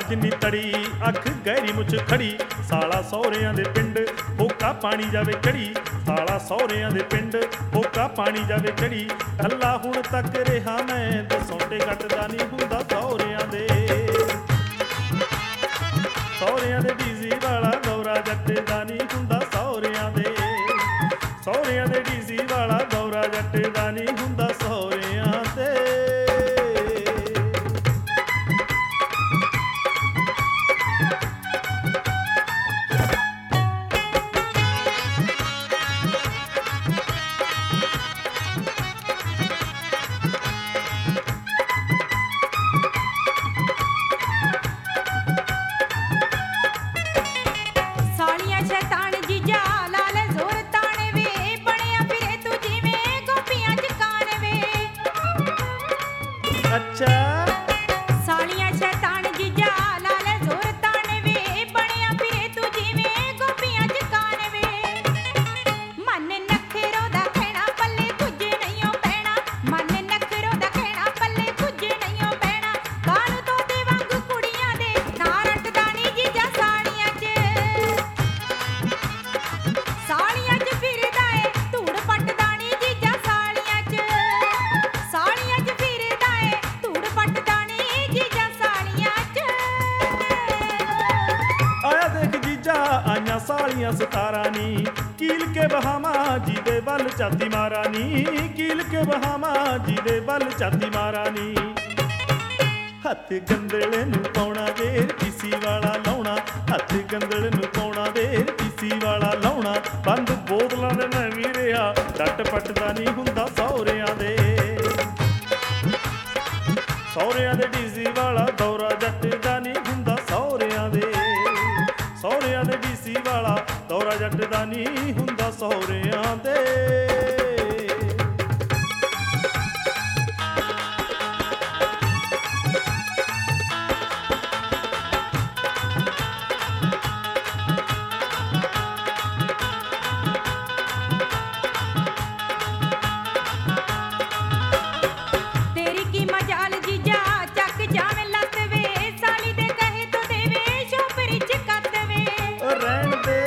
ਜਿੰਨੀ ਤੜੀ, ਅੱਖ ਗਹਿਰੀ ਮੁੱਛ ਖੜੀ, ਸਾਲਾ ਸਹੁਰਿਆਂ ਦੇ ਪਿੰਡ ਫੋਕਾ ਪਾਣੀ ਜਾਵੇ ਚੜੀ, ਸਾਲਾ ਸਹੁਰਿਆਂ ਦੇ ਪਿੰਡ ਫੋਕਾ ਪਾਣੀ ਜਾਵੇ ਚੜੀ। ਕੱਲਾ ਹੁਣ ਤੱਕ ਰਿਹਾ ਮੈਂ ਦਸੌਂਡੇ ਕੱਟਦਾ ਨਹੀਂ ਹੁੰਦਾ ਸਹੁਰਿਆਂ ਦੇ, ਸਹੁਰਿਆਂ ਦੇ ਡੀਜ਼ੀ ਵਾਲਾ ਗੌਰਾ ਜੱਟ ਦਾ ਨਹੀਂ ਹੁੰਦਾ ਸਹੁਰਿਆਂ ਦੇ, ਸਹੁਰਿਆਂ ਦੇ ਡੀਜ਼ੀ ਵਾਲਾ ਗੌਰਾ ਜੱਟ ਦਾ ਨਹੀਂ ਹੁੰਦਾ ਸਹੁਰਿਆਂ ਤੇ। ਸਾਲੀਆਂ ਸ਼ੈਤਾਨ ਜੀਜਾ ਲਾ ਲੈ ਜ਼ੋਰ ਤਾਣੇ ਵੇ, ਬਣਿਆ ਫਿਰੇ ਤੂੰ ਜਿਵੇਂ ਗੋਪੀਆਂ ਚ ਕਾਨ ਵੇ। ਅੱਛਾ ਸਾਲੀਆਂ ਸ਼ੈਤਾਨ ਜੀਜਾ ਲਾ ਲੈ ਜ਼ੋਰ ਤਾਣੇ ਵੇ, ਬਣਿਆ ਫਿਰੇ ਤੂੰ ਜਿਵੇਂ ਗੋਪੀਆਂ ਚ ਕਾਨ ਵੇ। ਮਨ ਨਖਰੋ ਦਾ ਕਹਿਣਾ ਪੱਲੇ ਕੁਝ ਨਹੀਂਓ ਪੈਣਾ, ਮਨ ਨਖਰੋ ਦਾ ਕਹਿਣਾ ਪੱਲੇ ਕੁਝ ਨਹੀਂਓ ਪੈਣਾ। ਕਾਨੂੰ ਤੋਤੇ ਵਾਂਗੂ ਕੁੜੀਆਂ ਦੇ ਨਾ ਰੱਟਦਾ ਨੀ ਜੀਜਾ ਸਾਲੀਆਂ ਚ, ਸਾਲੀਆਂ ਚ ਫਿਰਦਾ ਏ ਧੂੜ ਪੱਟਦਾ ਨੀ ਜੀਜਾ ਸਾਲੀਆਂ ਚ, ਸਾਲੀਆਂ ਚ ਫਿਰਦਾ ਏ ਧੂੜ ਪੱਟਦਾ ਨੀ ਜੀਜਾ ਸਾਲੀਆਂ ਚ। ਆਇਆ ਦੇਖ ਜੀਜਾ ਆਈਆਂ ਸਾਲੀਆਂ ਸਤਾਰਾਂ ਨੀ, ਕੀਲ ਕੇ ਬਹਾਵਾਂ ਜਿਹਦੇ ਵੱਲ ਝਾਤੀ ਮਾਰਾ ਨੀ, ਕੀਲ ਕੇ ਬਹਾਵਾਂ ਜਿਹਦੇ ਵੱਲ ਝਾਤੀ ਮਾਰਾ ਨੀ। ਹੱਥ ਗੰਦਲੇ ਨੂੰ ਪਾਉਣਾ ਵੇਰ ਪੀਸੀ ਵਾਲਾ ਲਾਉਣਾ, ਹੱਥ ਗੰਦਲੇ ਨੂੰ ਪਾਉਣਾ ਵੇਰ ਪੀਸੀ ਵਾਲਾ ਲਾਉਣਾ। ਬੰਦ ਬੋਤਲਾਂ ਦੇ ਮੈਂ ਵੀ ਰਿਹਾ ਡੱਟ ਪੱਟਦਾ ਨਹੀਂ ਹੁੰਦਾ ਸਹੁਰਿਆਂ ਦੇ, ਸਹੁਰਿਆਂ ਦੇ ਡੀਜ਼ੀ ਵਾਲਾ ਦੌਰਾ ਜੱਟ ਦਾ ਨਹੀਂ ਹੁੰਦਾ ਸਹੁਰਿਆਂ ਦੇ, ਸਹੁਰਿਆਂ ਦੇ ਡੀਸੀ ਵਾਲਾ ਦੌਰਾ ਜੱਟ ਦਾ ਨਹੀਂ ਹੁੰਦਾ ਸਹੁਰਿਆਂ ਦੇ। ਤੇਰੀ ਕੀ ਮਜਾਲ ਜੀਜਾ ਚੱਕ ਜਾਵੇਂ ਲੱਤ ਵੇ, ਸਾਲੀ ਦੇ ਕਹੇ ਤੋਂ ਦੇਵੇ ਸ਼ੋਪਰੀ ਚ ਕੱਤ ਵੇ। ਓ ਰਹਿਣ ਦੇ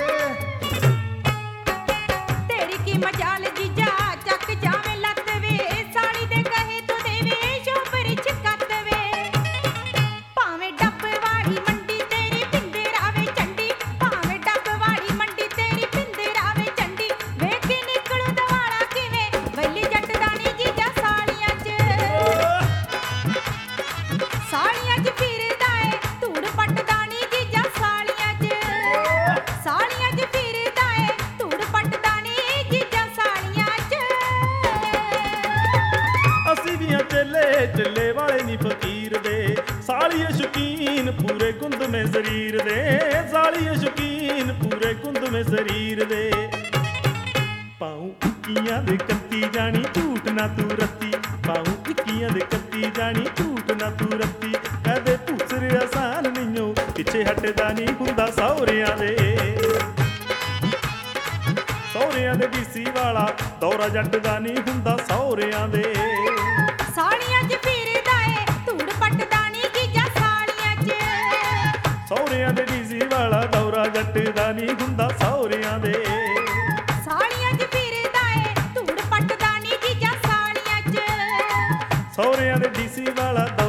ਤੇਰੀ ਕੀ ਮਜਾਲ ਜੀਜਾ ਚੱਕ ਜਾਵੇਂ ਲੱਤ ਵੇ, ਸਾਲੀ ਦੇ ਕਹੇ ਤੋਂ ਦੇਵੇ ਸ਼ੋਪਰੀ ਚ ਕੱਤ ਵੇ। ਭਾਵੇਂ ਡੱਬ ਵਾਲੀ ਮੰਡੀ ਤੇਰੀ ਪਿੰਦੇ ਰਾਵੇ ਚੰਡੀ, ਭਾਵੇਂ ਡੱਬ ਵਾਲੀ ਮੰਡੀ ਤੇਰੀ ਪਿੰਦੇ ਰਾਵੇ ਚੰਡੀ। ਵੇਖ ਕੇ ਨਿਕਲੂ ਦਵਾਲਾ ਕਿਵੇਂ ਵੈਲੀ ਜੱਟ ਦਾ ਨੀ ਜੀਜਾ ਸਾਲੀਆਂ ਚ, ਸਾਲੀਆਂ ਚ ਫਿਰਦਾ ਏ ਧੂੜ ਪੱਟਦਾ ਨੀ ਜੀਜਾ ਸਾਲੀਆਂ ਚ, ਸਾਲੀਆਂ ਚ ਫਿਰਦਾ ਏ ਧੂੜ ਪੱਟਦਾ ਨੀ ਜੀਜਾ ਸਾਲੀਆਂ ਚ। ਅਸੀਂ ਵੀ ਆਂ ਚੇਲੇ ਚੱਲੇ ਵਾਲੇ ਨੀ ਫਕੀਰ ਦੇ, ਸਾਲੀਏ ਸ਼ੌਕੀਨ ਪੂਰੇ ਗੁੰਦਵੇਂ ਸਰੀਰ ਦੇ, ਸਾਲੀਏ ਸ਼ੌਕੀਨ ਪੂਰੇ ਗੁੰਦਵੇਂ ਸਰੀਰ ਦੇ। ਪਾਉ ਇੱਕੀਆਂ ਦੇ ਕੱਤੀ ਜਾਣੀ ਝੂਠ ਨਾ ਤੂੰ ਰੱਤੀ, ਪਾਉ ਇੱਕੀਆਂ ਦੇ ਕੱਤੀ ਜਾਣੀ ਝੂਠ ਨਾ ਤੂੰ ਰੱਤੀ। ਕਹਦੇ ਭੂਸਰੇ ਆਸਾਨ ਨਹੀਂਓ ਪਿੱਛੇ ਹਟਦਾ ਨਹੀਂ ਹੁੰਦਾ ਸਹੁਰਿਆਂ ਦੇ, ਸਹੁਰਿਆਂ ਦੇ ਡੀਸੀ ਵਾਲਾ ਦੌਰਾ ਜੱਟ ਦਾ ਨਹੀਂ ਹੁੰਦਾ ਸਹੁਰਿਆਂ ਦੇ। ਸਾਲੀਆਂ ਚ ਫਿਰਦਾ ਏ ਧੂੜ ਪੱਟਦਾ ਨੀ ਜੀਜਾ ਸਾਲੀਆਂ ਚ, ਸਹੁਰਿਆਂ ਦੇ ਡੀਸੀ ਵਾਲਾ ਦੌਰਾ ਜੱਟ ਦਾ ਨਹੀਂ ਹੁੰਦਾ ਸਹੁਰਿਆਂ ਦੇ। ਸਾਲੀਆਂ ਚ ਫਿਰਦਾ ਏ ਧੂੜ ਪੱਟਦਾ ਨੀ ਜੀਜਾ ਸਾਲੀਆਂ ਚ, ਸਹੁਰਿਆਂ ਦੇ ਡੀਸੀ ਵਾਲਾ